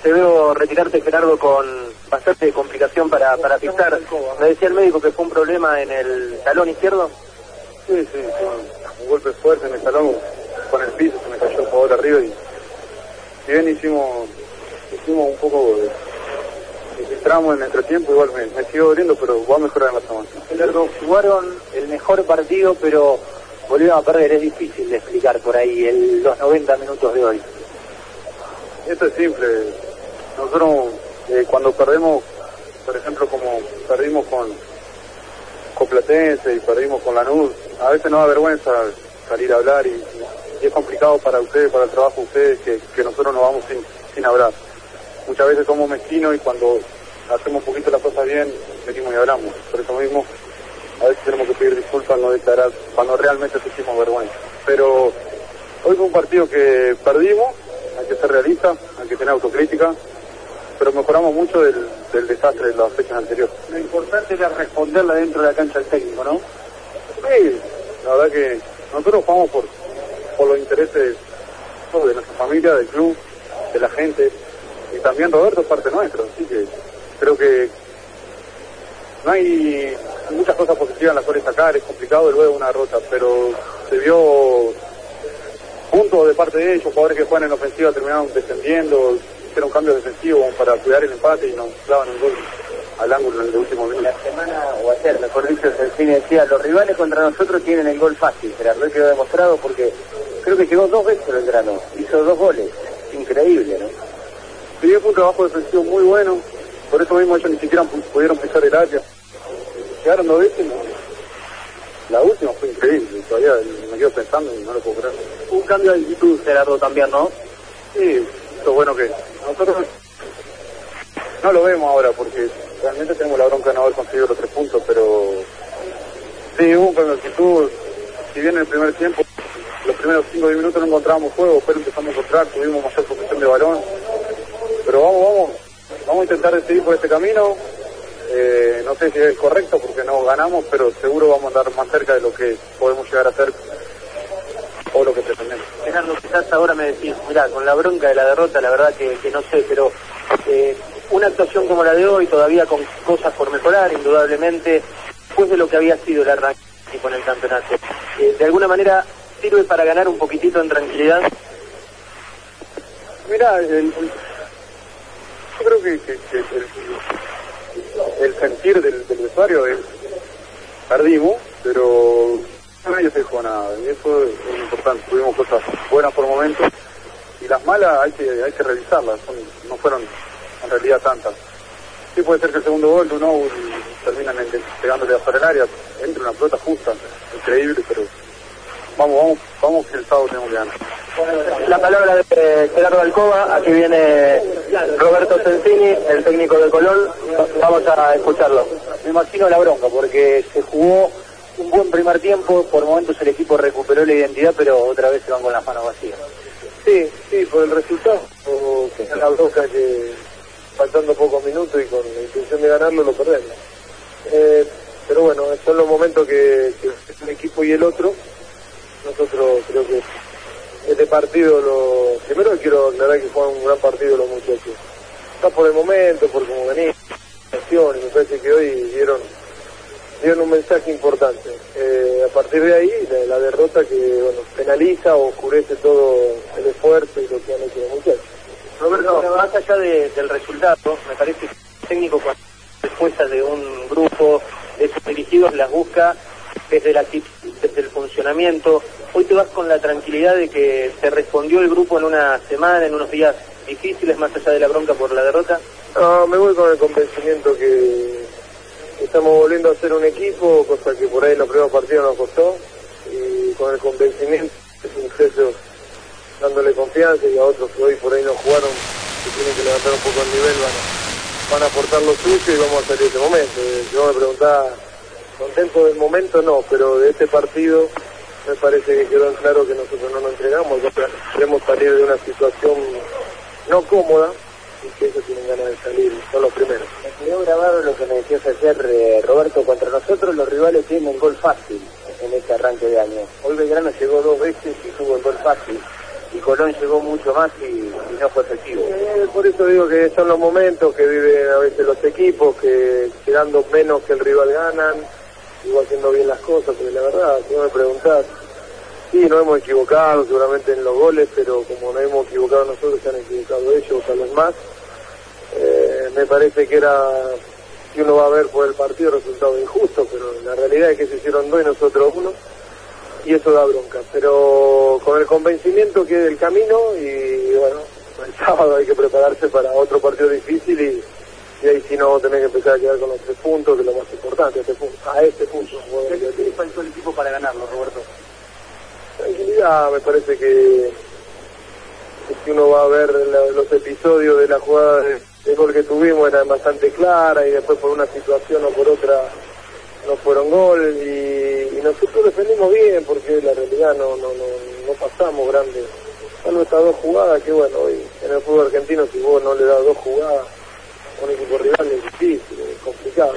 te veo retirarte, Gerardo, con bastante complicación para pisar. Me decía el médico que fue un problema en el talón izquierdo. Sí, un golpe fuerte en el talón con el piso, se me cayó el jugador arriba y si bien hicimos un poco de tramo en el entretiempo, igual me sigo doliendo, pero va a mejorar en la semana. Gerardo, jugaron el mejor partido, pero volvieron a perder. Es difícil de explicar por ahí los 90 minutos de hoy. Esto es simple. Nosotros cuando perdemos, por ejemplo, como perdimos con Platense y perdimos con Lanús, a veces nos da vergüenza salir a hablar y es complicado para ustedes, para el trabajo de ustedes, que nosotros nos vamos sin hablar. Muchas veces somos mezquinos y cuando hacemos un poquito las cosas bien, venimos y hablamos. Por eso mismo, a veces tenemos que pedir disculpas, no declarar cuando realmente sentimos vergüenza. Pero hoy fue un partido que perdimos, hay que ser realista, hay que tener autocrítica, pero mejoramos mucho del desastre de las fechas anteriores. Lo importante era responderla dentro de la cancha del técnico, ¿no? Sí, la verdad que nosotros jugamos por los intereses de nuestra familia, del club, de la gente, y también Roberto es parte nuestra, así que creo que no hay muchas cosas positivas en las cuales sacar, es complicado luego una derrota, pero se vio puntos de parte de ellos, jugadores que juegan en ofensiva terminaron descendiendo, hicieron cambios defensivos para cuidar el empate y nos clavan un gol al ángulo en el último minuto. La semana, o ayer, mejor dicho, el cine decía, los rivales contra nosotros tienen el gol fácil, Gerardo, hoy quedó demostrado porque creo que llegó 2 veces el grano, hizo 2 goles, increíble, ¿no? Sí, fue un trabajo defensivo muy bueno, por eso mismo ellos ni siquiera pudieron pisar el área. Llegaron 2 veces, la última fue increíble, todavía me quedo pensando y no lo puedo creer. Un cambio de actitud, Gerardo, también, ¿no? Sí, eso es bueno que nosotros no lo vemos ahora porque realmente tenemos la bronca de no haber conseguido los 3 puntos, pero sí, hubo un cambio de actitud. Si bien en el primer tiempo, los primeros 5 o 10 minutos no encontrábamos juego, pero empezamos a encontrar, tuvimos mayor posesión de balón, pero vamos a intentar seguir por este camino. No sé si es correcto porque no ganamos, pero seguro vamos a andar más cerca de lo que podemos llegar a hacer o lo que pretendemos. Gerardo, quizás ahora me decís, mirá, con la bronca de la derrota, la verdad que no sé, pero una actuación como la de hoy, todavía con cosas por mejorar, indudablemente, después de lo que había sido el arranque con el campeonato, de alguna manera sirve para ganar un poquitito en tranquilidad. Mirá, yo creo que el sentir del vestuario es perdimos, pero nadie se dejó nada y eso es importante. Tuvimos cosas buenas por momentos y las malas hay que revisarlas, no fueron en realidad tantas. Sí puede ser que el segundo gol no terminan pegándole afuera del área, entra una pelota justa, increíble, pero vamos que el sábado tenemos que ganar. La palabra de Gerardo Alcoba, aquí viene Roberto Sensini, el técnico de Colón, vamos a escucharlo. Me imagino la bronca, porque se jugó un buen primer tiempo, por momentos el equipo recuperó la identidad, pero otra vez se van con las manos vacías. Sí, por el resultado, la bronca que faltando pocos minutos y con la intención de ganarlo lo perdemos. Pero bueno, son los momentos que un equipo y el otro. Nosotros creo que este partido, primero quiero aclarar que juegan un gran partido los muchachos. Está por el momento, por cómo venía, y me parece que hoy dieron un mensaje importante. A partir de ahí, la derrota que penaliza o oscurece todo el esfuerzo y lo que han hecho los muchachos. Roberto, más allá del resultado, me parece que el técnico cuando respuestas de un grupo de sus dirigidos las busca desde el funcionamiento. Hoy te vas con la tranquilidad de que te respondió el grupo en una semana, en unos días difíciles, más allá de la bronca por la derrota. No, me voy con el convencimiento que estamos volviendo a ser un equipo, cosa que por ahí en los primeros partidos nos costó, y con el convencimiento de muchachos dándole confianza y a otros que hoy por ahí no jugaron, que tienen que levantar un poco el nivel, van a aportar lo suyo y vamos a salir de este momento. Yo me preguntaba, contento del momento no, pero de este partido me parece que quedó en claro que nosotros no nos entregamos, queremos salir de una situación no cómoda y que ellos tienen ganas de salir, son los primeros. Me quedó grabado lo que me decías ayer, Roberto, contra nosotros los rivales tienen gol fácil en este arranque de año. Hoy Belgrano llegó 2 veces y tuvo el gol fácil. y Colón llegó mucho más y no fue efectivo. Por eso digo que son los momentos que viven a veces los equipos, que llegando menos que el rival ganan, igual haciendo bien las cosas, porque la verdad, si no me preguntás, sí, nos hemos equivocado seguramente en los goles, pero como nos hemos equivocado nosotros, se han equivocado ellos, tal vez más. Me parece que era, si uno va a ver por el partido, resultado injusto, pero la realidad es que se hicieron 2 y nosotros 1, y eso da bronca, pero con el convencimiento que es el camino, y bueno, el sábado hay que prepararse para otro partido difícil, y ahí si no tenés que empezar a quedar con los 3 puntos, que es lo más importante, a este punto. ¿Qué le faltó al equipo para ganarlo, Roberto? Tranquilidad, me parece que si uno va a ver los episodios de la jugada de gol que tuvimos, eran bastante claras, y después por una situación o por otra no fueron gol, y nosotros defendimos bien, porque la realidad no pasamos grandes, salvo estas 2 jugadas, que bueno, hoy en el fútbol argentino si vos no le das 2 jugadas a un equipo rival es difícil, es complicado,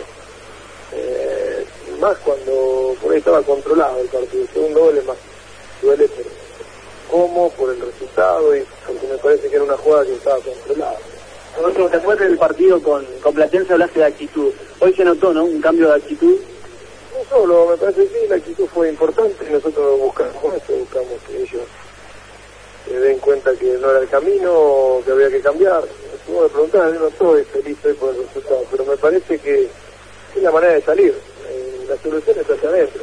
más cuando por ahí estaba controlado el partido. El segundo gol es más, duele por el resultado, y porque me parece que era una jugada que estaba controlada. Roberto, después del partido con Platense hablaste de actitud. Hoy se notó, ¿no?, un cambio de actitud. No solo, me parece que sí, la actitud fue importante, y nosotros buscamos que ellos se den cuenta que no era el camino, que había que cambiar. Si vos me preguntás, yo no estoy feliz hoy por el resultado, pero me parece que es la manera de salir. La solución está hacia adentro.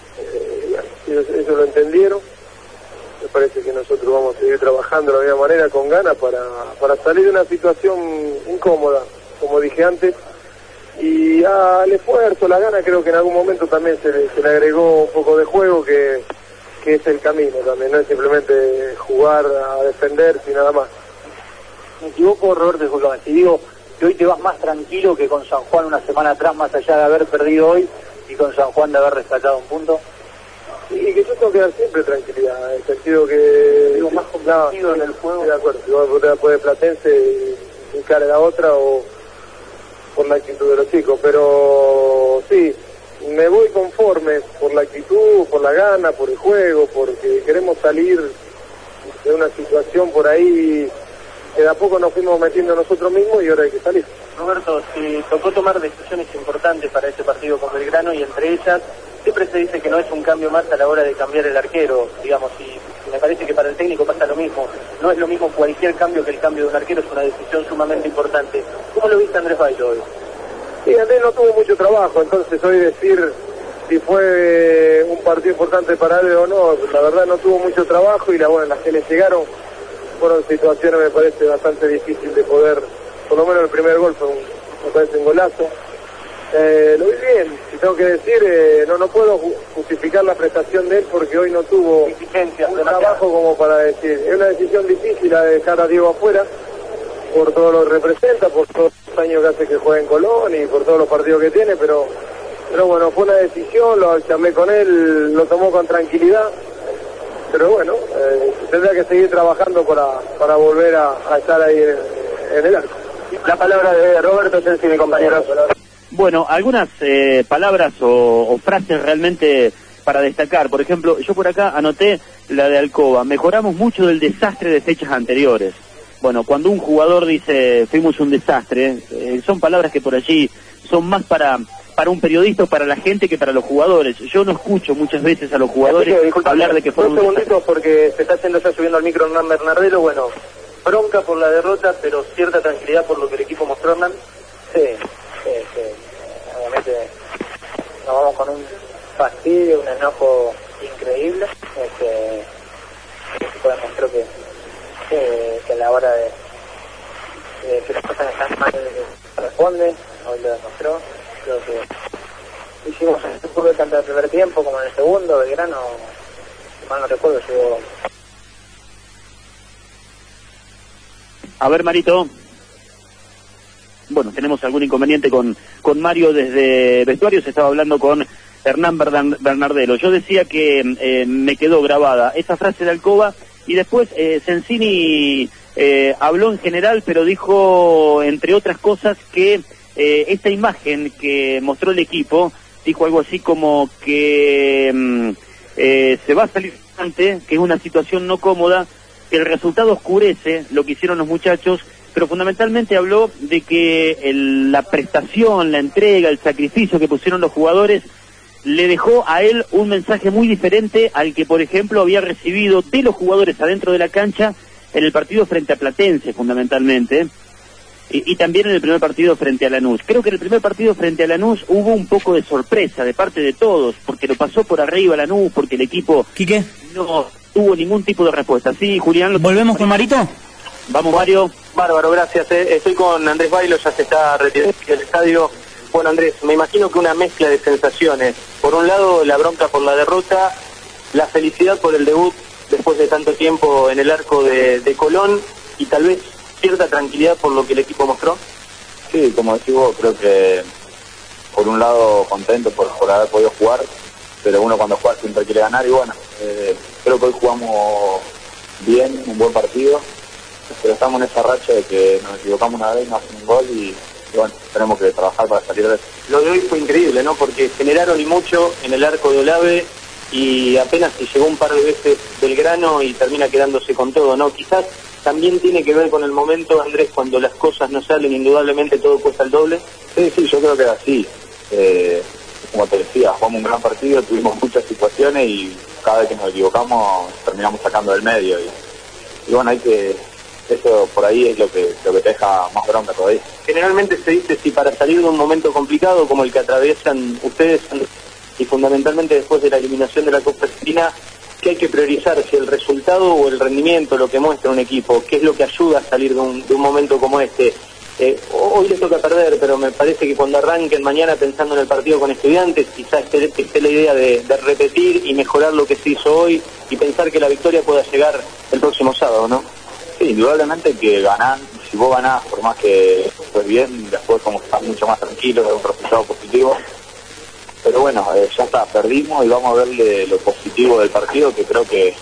Ellos lo entendieron. Me parece que nosotros vamos a seguir trabajando de la misma manera, con ganas, para salir de una situación incómoda, como dije antes, y al esfuerzo, la gana, creo que en algún momento también se le agregó un poco de juego, que es el camino también, no es simplemente jugar a defenderse y nada más. Me equivoco, Roberto, disculpame, si digo que hoy te vas más tranquilo que con San Juan una semana atrás, más allá de haber perdido hoy y con San Juan de haber rescatado un punto. Y que yo tengo que dar siempre tranquilidad, en el sentido que... Digo, más convencido en el juego. Estoy de acuerdo, si vos después de Platense buscar a la otra, o por la actitud de los chicos, pero sí, me voy conforme por la actitud, por la gana, por el juego, porque queremos salir de una situación por ahí que de a poco nos fuimos metiendo nosotros mismos, y ahora hay que salir. Roberto, te tocó tomar decisiones importantes para este partido con Belgrano, y entre ellas siempre se dice que no es un cambio más a la hora de cambiar el arquero, digamos, y me parece que para el técnico pasa lo mismo. No es lo mismo cualquier cambio que el cambio de un arquero, es una decisión sumamente importante. ¿Cómo lo viste Andrés Bailo hoy? Sí, Andrés no tuvo mucho trabajo, entonces hoy decir si fue un partido importante para él o no, la verdad no tuvo mucho trabajo, y las que le llegaron fueron situaciones, me parece, bastante difícil de poder, por lo menos el primer gol fue me parece un golazo. Lo vi bien, si tengo que decir, no puedo justificar la prestación de él, porque hoy no tuvo un trabajo como para decir. Es una decisión difícil la de dejar a Diego afuera, por todo lo que representa, por todos los años que hace que juega en Colón y por todos los partidos que tiene, pero bueno, fue una decisión, lo charlé con él, lo tomó con tranquilidad, pero bueno, tendrá que seguir trabajando para volver a estar ahí en el arco. La palabra de Roberto Sensi, mi compañero. Bueno, algunas palabras o frases realmente para destacar. Por ejemplo, yo por acá anoté la de Alcoba. Mejoramos mucho del desastre de fechas anteriores. Bueno, cuando un jugador dice fuimos un desastre, son palabras que por allí son más para un periodista o para la gente que para los jugadores. Yo no escucho muchas veces a los jugadores hablar de que fueron un segundito, porque se está haciendo ya subiendo al micro Hernán Bernardelo. Bueno, bronca por la derrota, pero cierta tranquilidad por lo que el equipo mostró, Hernán. Sí. Obviamente nos vamos con un fastidio, un enojo increíble. El equipo demostró que a la hora de que las cosas están mal responde, hoy lo demostró. Creo que hicimos un poco tanto en el primer tiempo como en el segundo. Belgrano, si mal no recuerdo, llegó. A ver, Marito. Bueno, tenemos algún inconveniente con Mario desde vestuario. Se estaba hablando con Hernán Bernardelo. Yo decía que me quedó grabada esa frase de Alcoba, y después Sensini habló en general, pero dijo, entre otras cosas, que esta imagen que mostró el equipo, dijo algo así como que se va a salir adelante, que es una situación no cómoda, que el resultado oscurece lo que hicieron los muchachos, pero fundamentalmente habló de que la prestación, la entrega, el sacrificio que pusieron los jugadores le dejó a él un mensaje muy diferente al que, por ejemplo, había recibido de los jugadores adentro de la cancha en el partido frente a Platense, fundamentalmente, y también en el primer partido frente a Lanús. Creo que en el primer partido frente a Lanús hubo un poco de sorpresa de parte de todos, porque lo pasó por arriba Lanús, porque el equipo ¿Quique? no tuvo ningún tipo de respuesta. Sí, Julián. ¿Volvemos con Marito? Vamos, Mario. Bárbaro, gracias. Estoy con Andrés Bailo, ya se está retirando del estadio. Bueno, Andrés, me imagino que una mezcla de sensaciones. Por un lado, la bronca por la derrota, la felicidad por el debut después de tanto tiempo en el arco de Colón, y tal vez cierta tranquilidad por lo que el equipo mostró. Sí, como decís vos, creo que por un lado contento por haber podido jugar, pero uno cuando juega siempre quiere ganar, y bueno, creo que hoy jugamos bien, un buen partido, pero estamos en esa racha de que nos equivocamos una vez, nos hacen un gol y bueno, tenemos que trabajar para salir de eso. Lo de hoy fue increíble, ¿no? Porque generaron y mucho en el arco de Olave, y apenas se llegó un par de veces Belgrano y termina quedándose con todo, ¿no? Quizás también tiene que ver con el momento, Andrés, cuando las cosas no salen, indudablemente todo cuesta el doble. Sí, yo creo que es así. Como te decía, jugamos un gran partido, tuvimos muchas situaciones y cada vez que nos equivocamos terminamos sacando del medio. Y bueno, eso por ahí es lo que te deja más bronca todavía. Generalmente se dice si para salir de un momento complicado como el que atraviesan ustedes, y fundamentalmente después de la eliminación de la Copa Argentina, que hay que priorizar si el resultado o el rendimiento, lo que muestra un equipo, qué es lo que ayuda a salir de un momento como este. Hoy les toca perder, pero me parece que cuando arranquen mañana pensando en el partido con Estudiantes, quizás esté la idea de repetir y mejorar lo que se hizo hoy y pensar que la victoria pueda llegar el próximo sábado, ¿no? Sí, indudablemente que ganar, si vos ganás, por más que estés bien, después como estás mucho más tranquilo, de un resultado positivo. Pero bueno, ya está, perdimos y vamos a verle lo positivo del partido, que creo que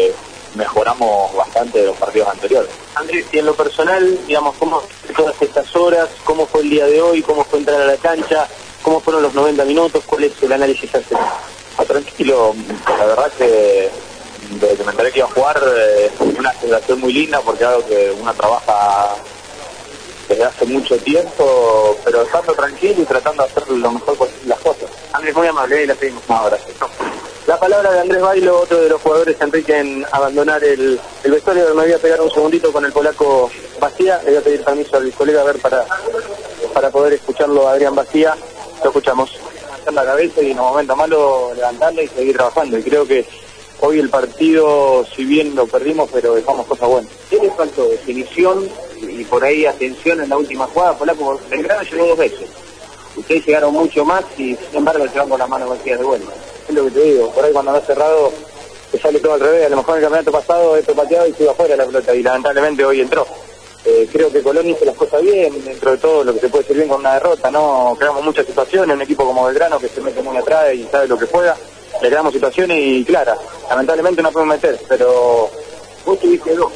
mejoramos bastante de los partidos anteriores. Andrés, y en lo personal, digamos, ¿cómo todas estas horas? ¿Cómo fue el día de hoy? ¿Cómo fue entrar a la cancha? ¿Cómo fueron los 90 minutos? ¿Cuál es el análisis que haces? Tranquilo, la verdad que desde que me enteré que iba a jugar, una sensación muy linda, porque es algo que uno trabaja desde hace mucho tiempo, pero estando tranquilo y tratando de hacer lo mejor posible las cosas. Andrés, muy amable, y la pedimos. No, gracias. La palabra de Andrés Bailo, otro de los jugadores, Enrique, en abandonar el vestuario. Me voy a pegar un segundito con el polaco Bastía. Le voy a pedir permiso al colega a ver para poder escucharlo a Adrián Bastía. Lo escuchamos. Hacer la cabeza y en un momento malo levantarla y seguir trabajando. Y creo que hoy el partido, si bien lo perdimos, pero dejamos cosas buenas. ¿Qué les faltó? Definición y por ahí atención en la última jugada. Polaco, Belgrano llegó 2 veces. Ustedes llegaron mucho más y sin embargo se van con las manos vacías de vuelta. Es lo que te digo, por ahí cuando no has cerrado te sale todo al revés. A lo mejor en el campeonato pasado esto pateado y se iba afuera la pelota y lamentablemente hoy entró. Creo que Colón hizo las cosas bien, dentro de todo lo que se puede hacer bien con una derrota, ¿no? Creamos muchas situaciones, un equipo como Belgrano que se mete muy atrás y sabe lo que juega, le creamos situaciones y claras, lamentablemente no podemos meter, pero vos tuviste 2.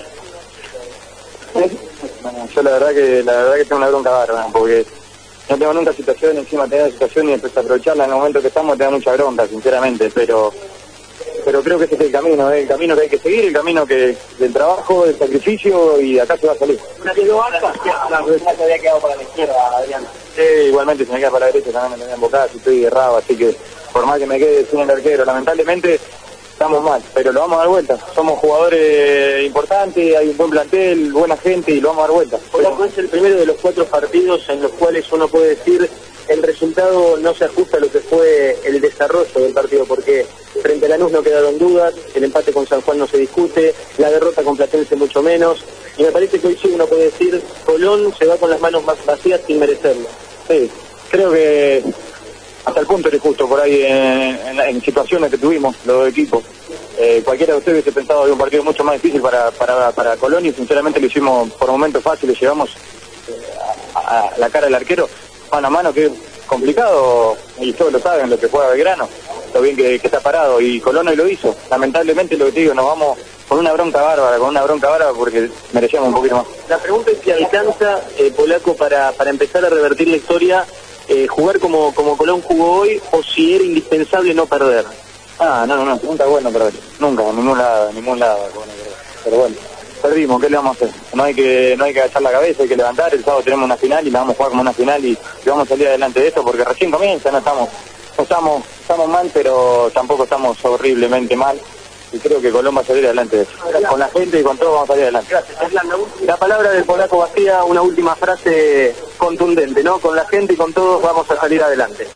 Bueno, yo la verdad que tengo una bronca bárbara, porque no tengo nunca situación, encima tener situación y después aprovecharla en el momento que estamos, te da mucha bronca, sinceramente, pero creo que ese es el camino que hay que seguir, el camino del trabajo, del sacrificio, y de acá se va a salir. ¿Una quedó alta? No, se había quedado para la izquierda, Adrián. Sí, igualmente si me queda para la derecha también me tenía embocada, si estoy errado, así que por más que me quede sin el arquero, lamentablemente estamos mal, pero lo vamos a dar vuelta. Somos jugadores importantes, hay un buen plantel, buena gente y lo vamos a dar vuelta. Polaco es el primero de los 4 partidos en los cuales uno puede decir el resultado no se ajusta a lo que fue el desarrollo del partido, porque frente a Lanús no quedaron dudas, el empate con San Juan no se discute, la derrota con Platense mucho menos, y me parece que hoy sí uno puede decir Colón se va con las manos más vacías sin merecerlo. Sí, creo que hasta el punto era justo por ahí en situaciones que tuvimos los dos equipos. Cualquiera de ustedes hubiese pensado de un partido mucho más difícil para Colón, y sinceramente lo hicimos por momentos fáciles, llegamos a la cara del arquero mano a mano, que es complicado, y todos lo saben, lo que juega Belgrano, lo bien que está parado, y Colón hoy lo hizo. Lamentablemente, lo que te digo, nos vamos con una bronca bárbara porque merecíamos un poquito más. La pregunta es si alcanza, Polaco, para empezar a revertir la historia, jugar como Colón jugó hoy, o si era indispensable no perder. No, nunca es bueno perder, nunca, en ningún lado, pero bueno, perdimos, ¿qué le vamos a hacer? No hay que agachar la cabeza, hay que levantar. El sábado tenemos una final y la vamos a jugar como una final y vamos a salir adelante de esto porque recién comienza, no estamos mal, pero tampoco estamos horriblemente mal. Y creo que Colón va a salir adelante de eso. Con la gente y con todo vamos a salir adelante. Gracias. La palabra del polaco Bastida, una última frase contundente, ¿no? Con la gente y con todos vamos a salir adelante.